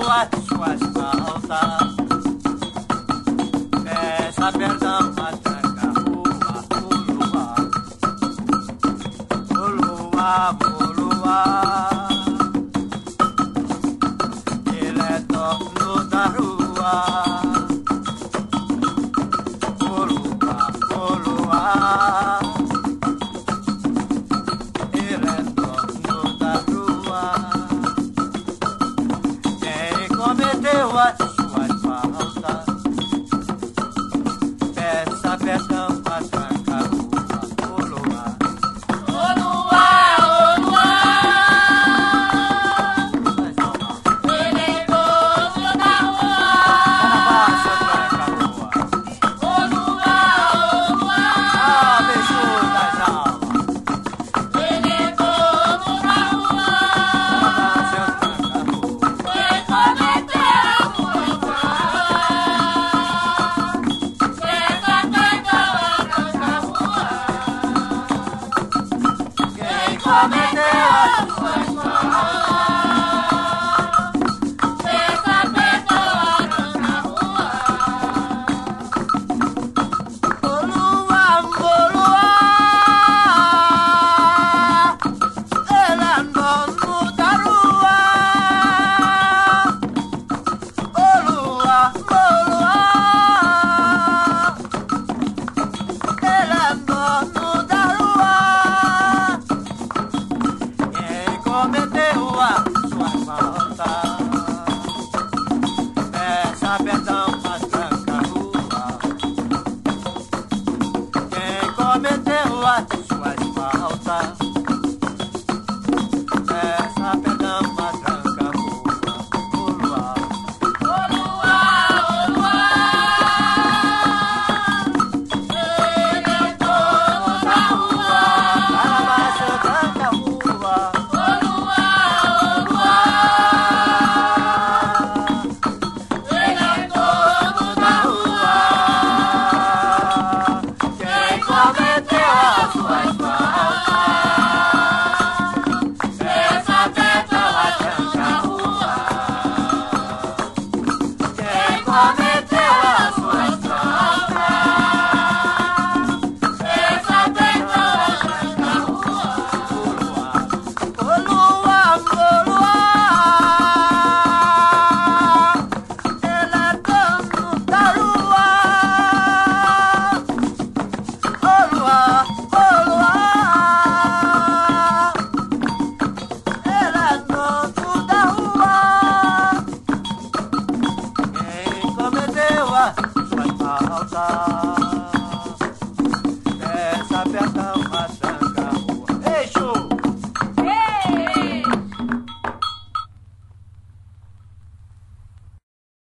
as suas faltas. Peça perdão, mas tranca a rua, o luar, o luar. Ele é dono da rua, o luar. Ele é dono da rua. Quem cometeu as suas faltas, peça perdão, mas tranca a rua, o luar. O luar, o luar. Ele é dono da rua. Baixa, tranca a rua. O luar, o luar. Ah, beijo das almas. Ele é dono da rua. Baixa, tranca a rua. Quem cometeu a sua peça perdão, mas tranca a rua. Quem cometeu as suas Peça perdão, tranca a rua. O luar, ele é dono da rua. O luar, ele é dono da rua. Quem cometeu as suas faltas, peça perdão, mas tranca a rua. Quem cometeu as suas faltas, peça perdão, mas tranca a rua. O luar, O luar, o luar. Ele é dono da rua. para baixo, tranca a rua. O luar, o luar. Ele é dono da rua. Quem cometeu as suas faltas, Peça perdão, tranca a rua. quem cometeu as suas faltas, Peça perdão, tranca a rua. o luar, ele é dono da rua. O luar, ele é dono da rua. Quem cometeu as suas faltas,